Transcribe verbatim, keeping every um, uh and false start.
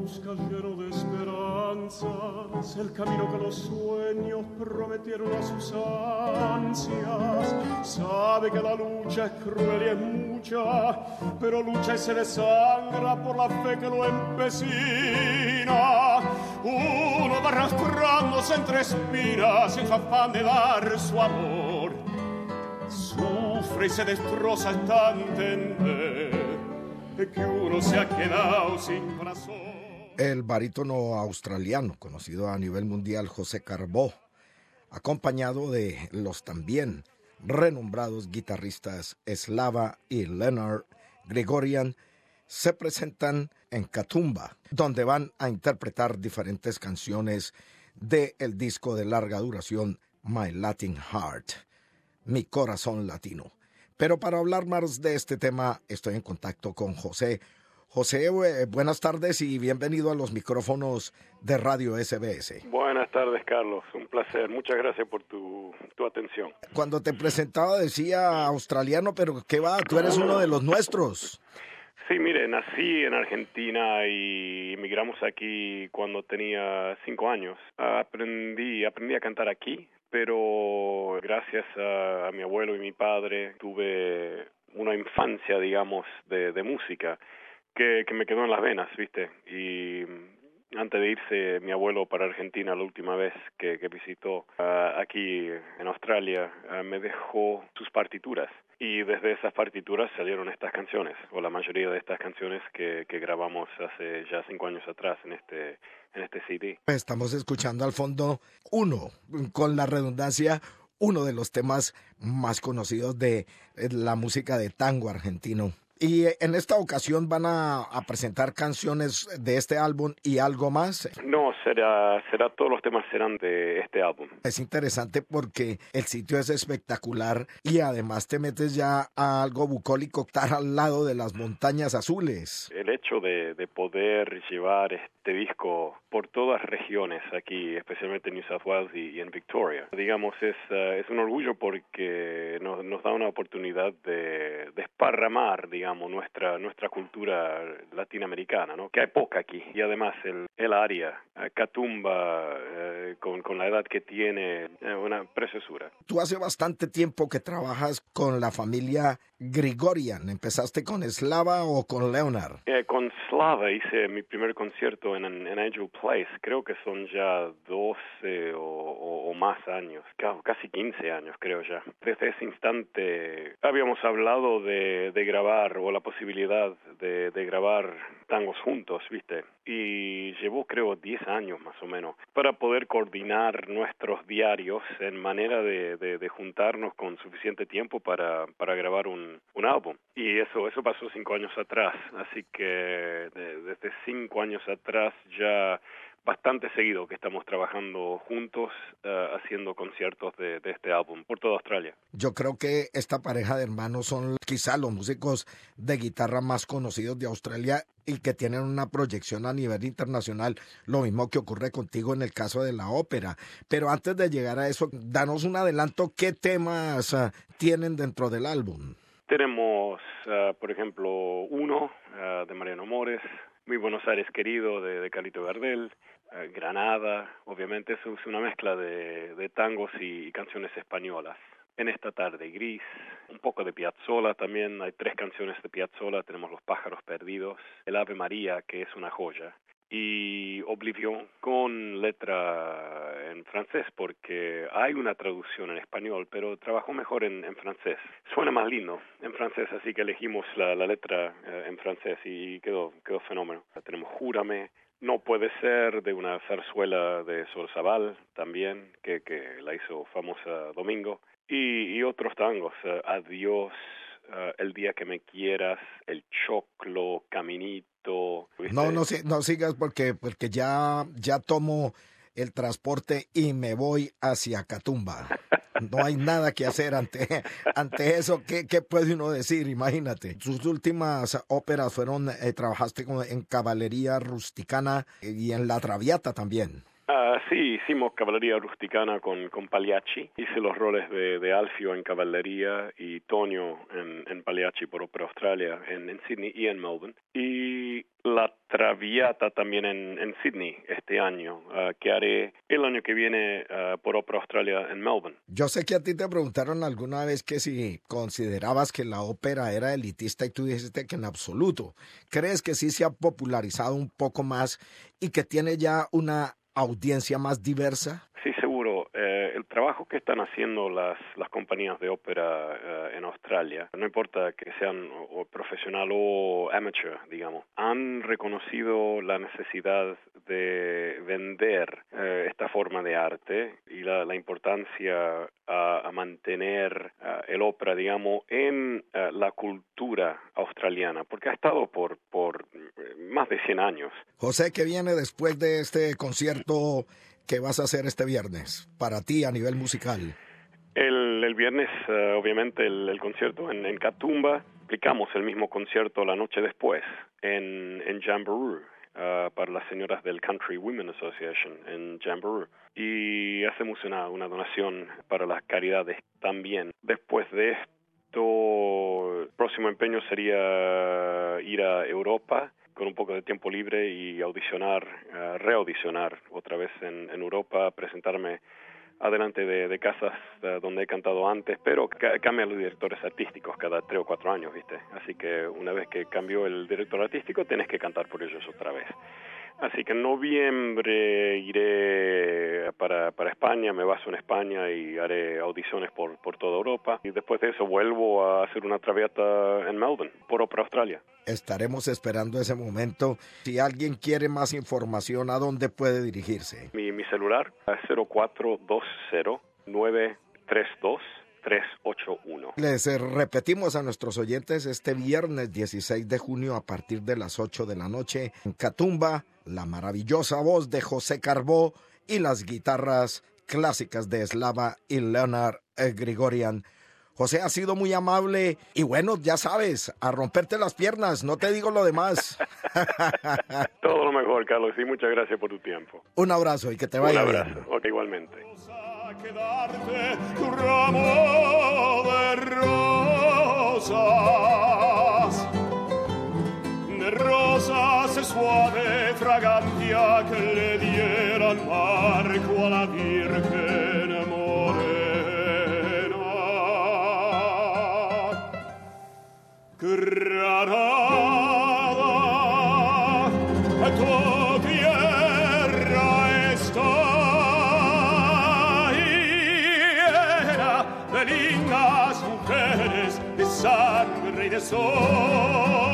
busca lleno de esperanzas el camino que los sueños prometieron a sus ansias. Sabe que la lucha es cruel y es mucha, pero lucha y se desangra por la fe que lo empecina. Uno va arrastrándose entre espinas en su afán de dar su amor. Sufre y se destroza hasta entender que uno se ha quedado sin corazón. El barítono australiano, conocido a nivel mundial, José Carbó, acompañado de los también renombrados guitarristas Slava y Leonard Grigorian, se presentan en Katoomba, donde van a interpretar diferentes canciones del disco de larga duración My Latin Heart, Mi Corazón Latino. Pero para hablar más de este tema, estoy en contacto con José. José, buenas tardes y bienvenido a los micrófonos de Radio S B S. Buenas tardes, Carlos. Un placer. Muchas gracias por tu, tu atención. Cuando te presentaba decía australiano, pero ¿qué va? Tú eres uno de los nuestros. Sí, mire, nací en Argentina y emigramos aquí cuando tenía cinco años. Aprendí, aprendí a cantar aquí, pero gracias a, a mi abuelo y mi padre tuve una infancia, digamos, de, de música que, que me quedó en las venas, ¿viste? Y antes de irse mi abuelo para Argentina la última vez que, que visitó uh, aquí en Australia, uh, me dejó sus partituras. Y desde esas partituras salieron estas canciones, o la mayoría de estas canciones que, que grabamos hace ya cinco años atrás en este, en este C D. Estamos escuchando al fondo uno, con la redundancia, uno de los temas más conocidos de la música de tango argentino. Y en esta ocasión van a, a presentar canciones de este álbum y algo más. No, será, será todos los temas serán de este álbum. Es interesante porque el sitio es espectacular y además te metes ya a algo bucólico, estar al lado de las montañas azules. El hecho de, de poder llevar este disco por todas regiones aquí, especialmente en New South Wales y, y en Victoria, digamos, es, uh, es un orgullo porque nos, nos da una oportunidad de desparramar, digamos, nuestra nuestra cultura latinoamericana, ¿no? Que hay poca aquí. Y además el, el área, eh, Katoomba, eh, con, con la edad que tiene, eh, una preciosura. Tú hace bastante tiempo que trabajas con la familia Grigorian. ¿Empezaste con Slava o con Leonard? Eh, con Slava hice mi primer concierto en, en Angel Place. Creo que son ya doce o, o, o más años, casi quince años creo ya. Desde ese instante habíamos hablado de, de grabar o la posibilidad de, de grabar tangos juntos, ¿viste? Y llevó creo diez años más o menos para poder coordinar nuestros diarios en manera de, de, de juntarnos con suficiente tiempo para, para grabar un, un álbum. Y eso eso pasó cinco años atrás, así que de, desde cinco años atrás ya bastante seguido que estamos trabajando juntos, uh, haciendo conciertos de, de este álbum por toda Australia. Yo creo que esta pareja de hermanos son quizá los músicos de guitarra más conocidos de Australia y que tienen una proyección a nivel internacional, lo mismo que ocurre contigo en el caso de la ópera. Pero antes de llegar a eso, danos un adelanto, ¿qué temas uh, tienen dentro del álbum? Tenemos, uh, por ejemplo, uno uh, de Mariano Mores, Muy Buenos Aires Querido de, de Carlito Gardel, uh, Granada, obviamente eso es una mezcla de, de tangos y, y canciones españolas. En esta tarde gris, un poco de Piazzolla también, hay tres canciones de Piazzolla, tenemos Los pájaros perdidos, El Ave María, que es una joya, y Oblivion con letra en francés, porque hay una traducción en español, pero trabajó mejor en, en francés. Suena más lindo en francés, así que elegimos la, la letra eh, en francés y quedó, quedó fenómeno. Tenemos Júrame, No puede ser, de una zarzuela de Sorzabal también, que, que la hizo famosa Domingo, y, y otros tangos, uh, Adiós, uh, El día que me quieras, El choclo, Caminito. ¿Viste? No, no, no sigas porque, porque ya, ya tomo el transporte y me voy hacia Katoomba. No hay nada que hacer ante, ante eso. ¿Qué, ¿Qué puede uno decir? Imagínate. Sus últimas óperas fueron, eh, trabajaste con, en Caballería Rusticana y en La Traviata también. Uh, sí, hicimos Caballería Rusticana con, con Pagliacci. Hice los roles de, de Alfio en Caballería y Tonio en, en Pagliacci por Ópera Australia, en, en Sydney y en Melbourne. Y La Traviata también en, en Sydney este año, uh, que haré el año que viene uh, por Ópera Australia en Melbourne. Yo sé que a ti te preguntaron alguna vez que si considerabas que la ópera era elitista y tú dijiste que en absoluto. ¿Crees que sí se ha popularizado un poco más y que tiene ya una audiencia más diversa? Sí, seguro. Eh, el trabajo que están haciendo las, las compañías de ópera eh, en Australia, no importa que sean o, o profesional o amateur, digamos, han reconocido la necesidad de vender eh, esta forma de arte y la, la importancia a, a mantener uh, el ópera, digamos, en uh, la cultura australiana, porque ha estado por, por más de cien años. José, ¿qué viene después de este concierto que vas a hacer este viernes para ti a nivel musical? El, el viernes, uh, obviamente, el, el concierto en, en Katoomba. Aplicamos el mismo concierto la noche después en, en Jamboree, uh, para las señoras del Country Women Association en Jamboree. Y hacemos una, una donación para las caridades también. Después de esto, el próximo empeño sería ir a Europa con un poco de tiempo libre y audicionar, uh, reaudicionar otra vez en, en Europa, presentarme adelante de, de casas uh, donde he cantado antes, pero ca- cambian los directores artísticos cada tres o cuatro años, ¿viste? Así que una vez que cambió el director artístico, tienes que cantar por ellos otra vez. Así que en noviembre iré para, para España, me baso en España y haré audiciones por, por toda Europa. Y después de eso vuelvo a hacer una traviata en Melbourne, por Ópera Australia. Estaremos esperando ese momento. Si alguien quiere más información, ¿a dónde puede dirigirse? Mi, mi celular es cero cuatro dos cero nueve tres dos tres ocho uno. Les repetimos a nuestros oyentes este viernes dieciséis de junio a partir de las ocho de la noche en Katoomba, la maravillosa voz de José Carbó y las guitarras clásicas de Slava y Leonard Grigorian. José ha sido muy amable y bueno, ya sabes, a romperte las piernas, no te digo lo demás. Todo lo mejor, Carlos, y muchas gracias por tu tiempo. Un abrazo y que te vaya bien. Un abrazo, ok, igualmente. Quedarte tu ramo de rosas, de rosas suave fragancia que le dieran marco a la Virgen morena. Granada, tu tierra está de lindas mujeres, de sangre y de sol.